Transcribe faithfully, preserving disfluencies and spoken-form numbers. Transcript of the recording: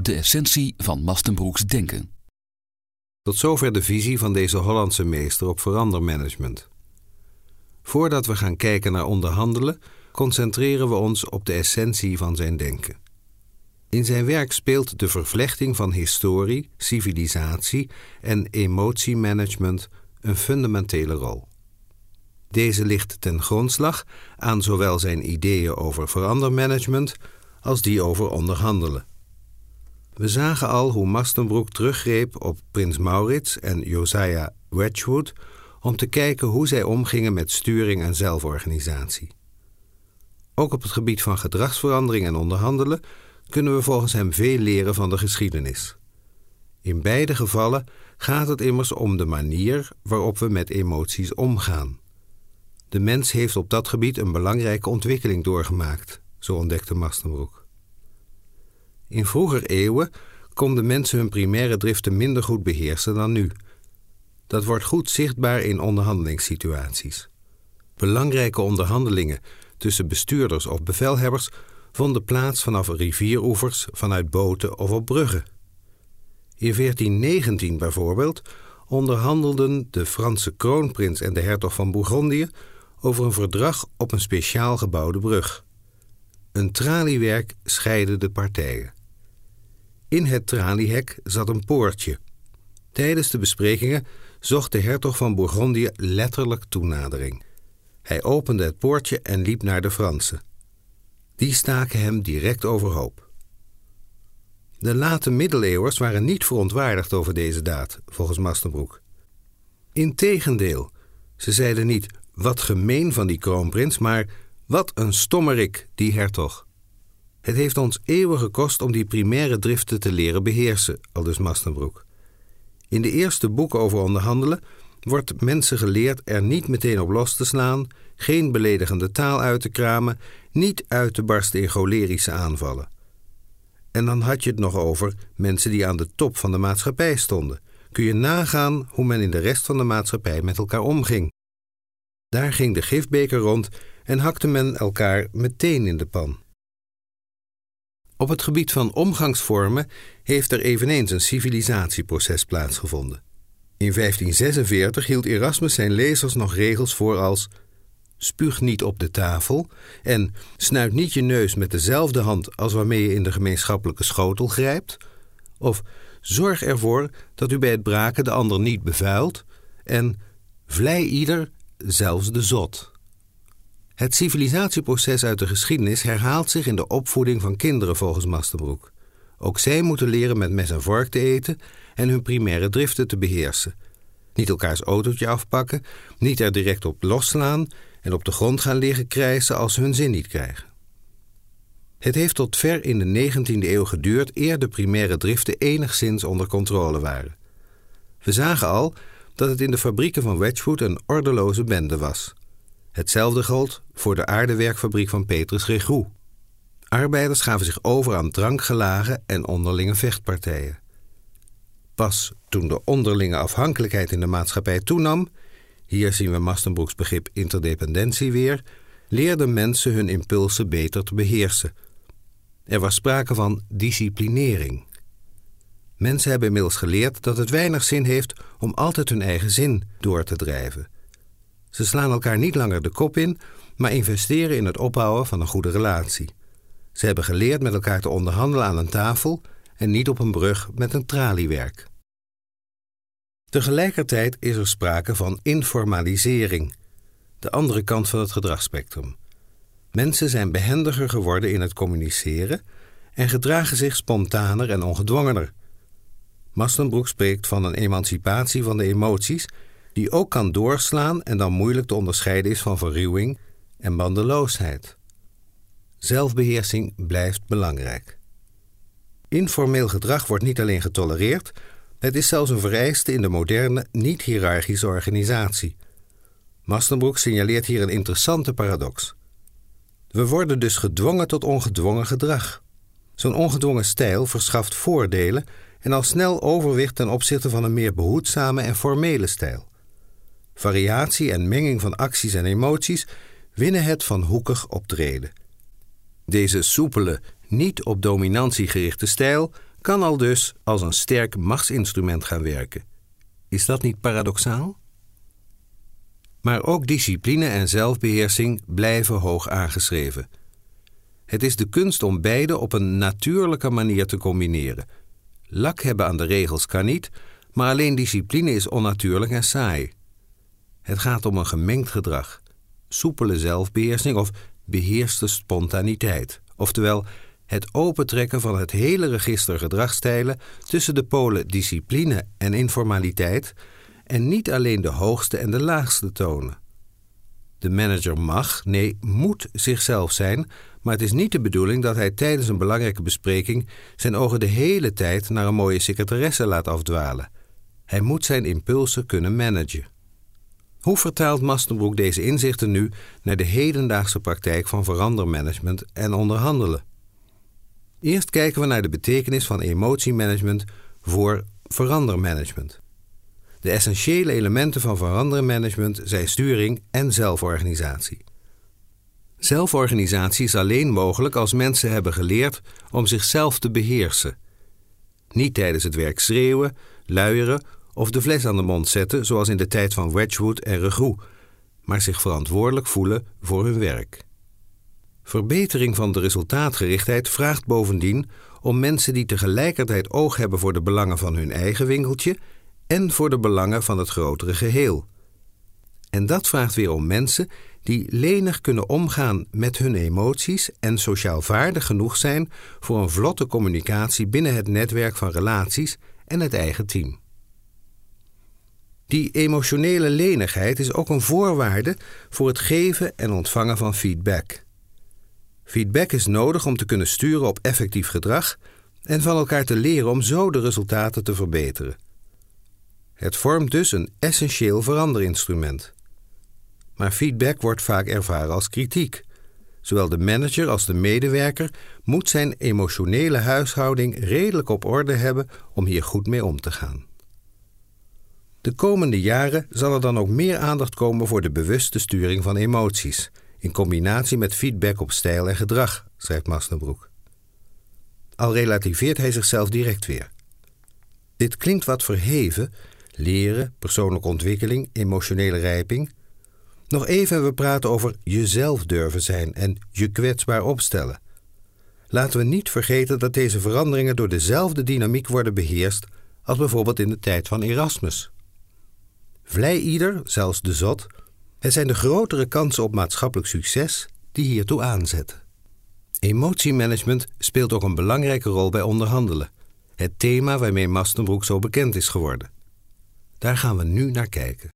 de essentie van Mastenbroeks denken. Tot zover de visie van deze Hollandse meester op verandermanagement. Voordat we gaan kijken naar onderhandelen, concentreren we ons op de essentie van zijn denken. In zijn werk speelt de vervlechting van historie, civilisatie en emotiemanagement een fundamentele rol. Deze ligt ten grondslag aan zowel zijn ideeën over verandermanagement als die over onderhandelen. We zagen al hoe Mastenbroek teruggreep op Prins Maurits en Josiah Wedgwood om te kijken hoe zij omgingen met sturing en zelforganisatie. Ook op het gebied van gedragsverandering en onderhandelen kunnen we volgens hem veel leren van de geschiedenis. In beide gevallen gaat het immers om de manier waarop we met emoties omgaan. De mens heeft op dat gebied een belangrijke ontwikkeling doorgemaakt, zo ontdekte Mastenbroek. In vroeger eeuwen konden mensen hun primaire driften minder goed beheersen dan nu. Dat wordt goed zichtbaar in onderhandelingssituaties. Belangrijke onderhandelingen tussen bestuurders of bevelhebbers vonden plaats vanaf rivieroevers, vanuit boten of op bruggen. In veertien negentien bijvoorbeeld onderhandelden de Franse kroonprins en de hertog van Bourgondië over een verdrag op een speciaal gebouwde brug. Een traliewerk scheidde de partijen. In het traliehek zat een poortje. Tijdens de besprekingen zocht de hertog van Bourgondië letterlijk toenadering. Hij opende het poortje en liep naar de Fransen. Die staken hem direct overhoop. De late middeleeuwers waren niet verontwaardigd over deze daad, volgens Mastenbroek. Integendeel, ze zeiden niet, wat gemeen van die kroonprins, maar wat een stommerik, die hertog. Het heeft ons eeuwen gekost om die primaire driften te leren beheersen, aldus Mastenbroek. In de eerste boeken over onderhandelen wordt mensen geleerd er niet meteen op los te slaan, geen beledigende taal uit te kramen, niet uit te barsten in cholerische aanvallen. En dan had je het nog over mensen die aan de top van de maatschappij stonden. Kun je nagaan hoe men in de rest van de maatschappij met elkaar omging. Daar ging de gifbeker rond en hakte men elkaar meteen in de pan. Op het gebied van omgangsvormen heeft er eveneens een civilisatieproces plaatsgevonden. In vijftien zesenveertig hield Erasmus zijn lezers nog regels voor als spuug niet op de tafel en snuit niet je neus met dezelfde hand als waarmee je in de gemeenschappelijke schotel grijpt, of zorg ervoor dat u bij het braken de ander niet bevuilt en vlei ieder, zelfs de zot. Het civilisatieproces uit de geschiedenis herhaalt zich in de opvoeding van kinderen volgens Mastenbroek. Ook zij moeten leren met mes en vork te eten en hun primaire driften te beheersen. Niet elkaars autootje afpakken, niet er direct op losslaan en op de grond gaan liggen krijsen als ze hun zin niet krijgen. Het heeft tot ver in de negentiende eeuw geduurd eer de primaire driften enigszins onder controle waren. We zagen al dat het in de fabrieken van Wedgwood een ordeloze bende was. Hetzelfde gold voor de aardewerkfabriek van Petrus Regoe. Arbeiders gaven zich over aan drankgelagen en onderlinge vechtpartijen. Pas toen de onderlinge afhankelijkheid in de maatschappij toenam, hier zien we Mastenbroeks begrip interdependentie weer, leerden mensen hun impulsen beter te beheersen. Er was sprake van disciplinering. Mensen hebben inmiddels geleerd dat het weinig zin heeft om altijd hun eigen zin door te drijven. Ze slaan elkaar niet langer de kop in, maar investeren in het opbouwen van een goede relatie. Ze hebben geleerd met elkaar te onderhandelen aan een tafel en niet op een brug met een traliewerk. Tegelijkertijd is er sprake van informalisering, de andere kant van het gedragsspectrum. Mensen zijn behendiger geworden in het communiceren en gedragen zich spontaner en ongedwongener. Mastenbroek spreekt van een emancipatie van de emoties die ook kan doorslaan en dan moeilijk te onderscheiden is van verruwing en bandeloosheid. Zelfbeheersing blijft belangrijk. Informeel gedrag wordt niet alleen getolereerd, het is zelfs een vereiste in de moderne, niet-hiërarchische organisatie. Mastenbroek signaleert hier een interessante paradox. We worden dus gedwongen tot ongedwongen gedrag. Zo'n ongedwongen stijl verschaft voordelen en al snel overwicht ten opzichte van een meer behoedzame en formele stijl. Variatie en menging van acties en emoties winnen het van hoekig optreden. Deze soepele, niet op dominantie gerichte stijl kan al dus als een sterk machtsinstrument gaan werken. Is dat niet paradoxaal? Maar ook discipline en zelfbeheersing blijven hoog aangeschreven. Het is de kunst om beide op een natuurlijke manier te combineren. Lak hebben aan de regels kan niet, maar alleen discipline is onnatuurlijk en saai. Het gaat om een gemengd gedrag, soepele zelfbeheersing of beheerste spontaniteit. Oftewel, het opentrekken van het hele register gedragsstijlen tussen de polen discipline en informaliteit en niet alleen de hoogste en de laagste tonen. De manager mag, nee, moet zichzelf zijn, maar het is niet de bedoeling dat hij tijdens een belangrijke bespreking zijn ogen de hele tijd naar een mooie secretaresse laat afdwalen. Hij moet zijn impulsen kunnen managen. Hoe vertaalt Mastenbroek deze inzichten nu naar de hedendaagse praktijk van verandermanagement en onderhandelen? Eerst kijken we naar de betekenis van emotiemanagement voor verandermanagement. De essentiële elementen van verandermanagement zijn sturing en zelforganisatie. Zelforganisatie is alleen mogelijk als mensen hebben geleerd om zichzelf te beheersen. Niet tijdens het werk schreeuwen, luieren of de fles aan de mond zetten zoals in de tijd van Wedgwood en Regoe, maar zich verantwoordelijk voelen voor hun werk. Verbetering van de resultaatgerichtheid vraagt bovendien om mensen die tegelijkertijd oog hebben voor de belangen van hun eigen winkeltje en voor de belangen van het grotere geheel. En dat vraagt weer om mensen die lenig kunnen omgaan met hun emoties en sociaal vaardig genoeg zijn voor een vlotte communicatie binnen het netwerk van relaties en het eigen team. Die emotionele lenigheid is ook een voorwaarde voor het geven en ontvangen van feedback. Feedback is nodig om te kunnen sturen op effectief gedrag en van elkaar te leren om zo de resultaten te verbeteren. Het vormt dus een essentieel veranderinstrument. Maar feedback wordt vaak ervaren als kritiek. Zowel de manager als de medewerker moet zijn emotionele huishouding redelijk op orde hebben om hier goed mee om te gaan. De komende jaren zal er dan ook meer aandacht komen voor de bewuste sturing van emoties, in combinatie met feedback op stijl en gedrag, schrijft Mastenbroek. Al relativeert hij zichzelf direct weer. Dit klinkt wat verheven, leren, persoonlijke ontwikkeling, emotionele rijping. Nog even en we praten over jezelf durven zijn en je kwetsbaar opstellen. Laten we niet vergeten dat deze veranderingen door dezelfde dynamiek worden beheerst als bijvoorbeeld in de tijd van Erasmus. Vlei ieder, zelfs de zot, het zijn de grotere kansen op maatschappelijk succes die hiertoe aanzetten. Emotiemanagement speelt ook een belangrijke rol bij onderhandelen, het thema waarmee Mastenbroek zo bekend is geworden. Daar gaan we nu naar kijken.